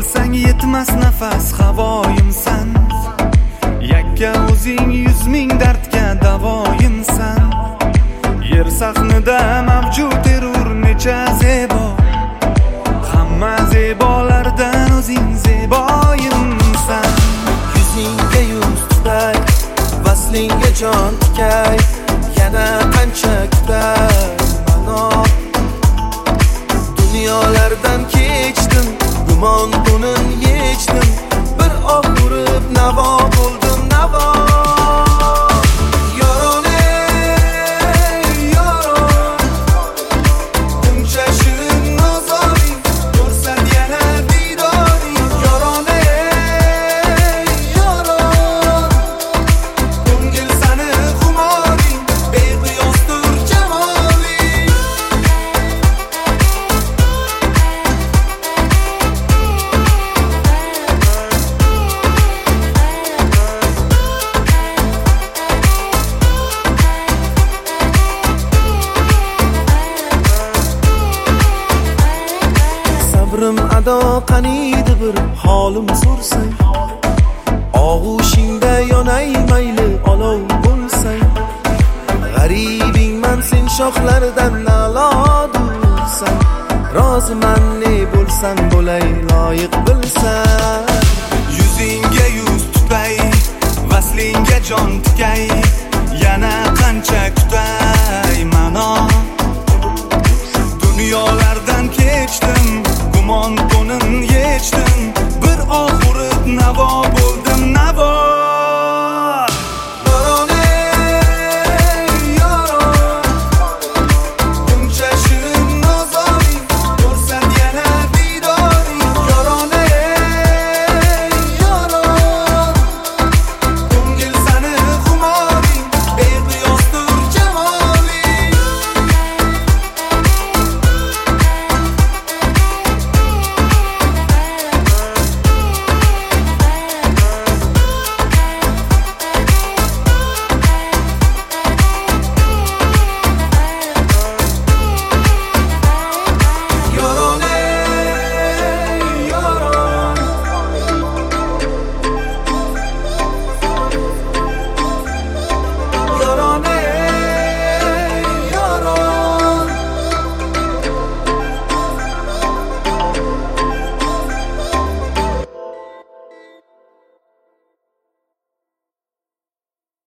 bo'lsang yetmas nafas havoyimsan. Yakka o'zing 100 ming dardga davoyimsan. Yer sahnida mavjud terur necha zebo, hamma zebolardan o'zing zeboyimsan. Yuzingga yuz tutay, vaslingga jon tikay, yana qancha kutay mano. Dunyolardan kechdim, gumon bunin yechdim, bir oq urib navo bo'ldim navo. Sabrim ado qaniydi bir holim so'rsang, og'ushingda yonay mayli olov bo'lsang. G'aribingman sen shoxlaridan nalodursan, roziman ne bo'lsam bo'lay loyiq bilsan. Yuzingga yuz tutay, vaslingga jon tikay, yana qancha kutay mano. Dunyolardan kechdim, gumon qo'nin yechdim, bir oq urib navo